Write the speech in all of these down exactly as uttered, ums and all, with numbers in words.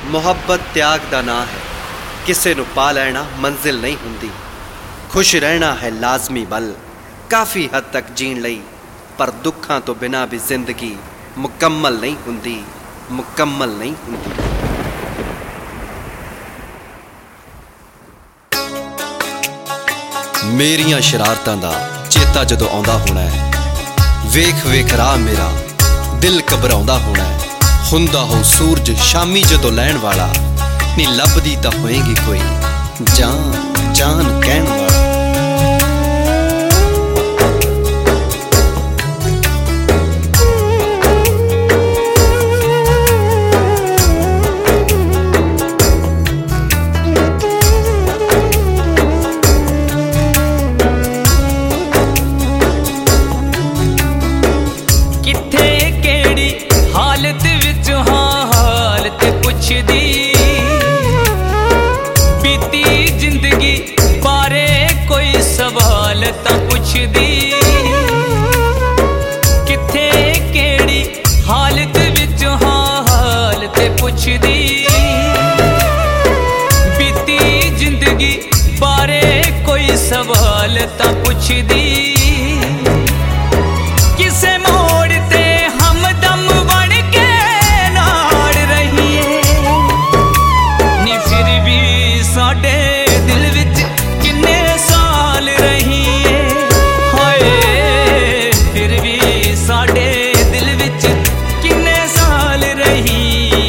मुहब्बत त्याग दा ना है, किसे नू पा लेना मंजिल नहीं हुंदी। खुश रहना है लाजमी बल काफ़ी हद तक जीण लई, पर दुखां तो बिना भी जिंदगी मुकम्मल नहीं हुंदी, मुकम्मल नहीं हुंदी। मेरियां शरारतां दा चेता जदों आउंदा होना है, वेख वेख राह मेरा दिल घबराउंदा होना है। हुंदा हो सूरज शामी जदों लैण वाला, नी लभदी तां होएगी कोई जान जान कहण वाला। बीती जिंदगी बारे कोई सवाल तां पुछदी, किथे केड़ी हालत विच हाल ते पुछदी। बीती जिंदगी बारे कोई सवाल तां पुछदी। किसे मोड़ ते हमदम बन के नाड़ रहीए, नी फिर भी साडे दिल विच किन्ने साल रहीए। हाय फिर भी साडे दिल विच किन्ने साल रहीए।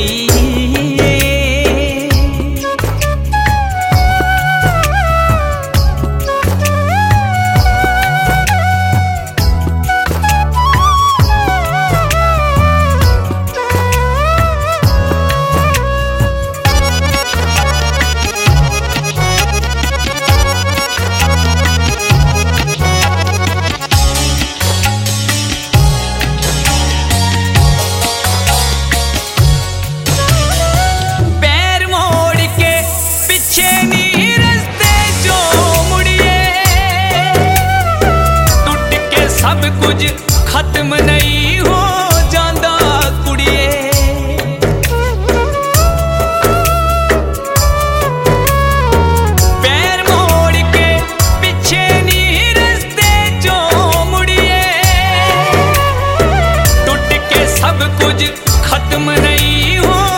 सब कुछ खत्म नहीं हो जांदा कुड़िए, पैर मोड़ के पिछे नी रस्ते जो मुड़िए। टूट के सब कुछ खत्म नहीं हो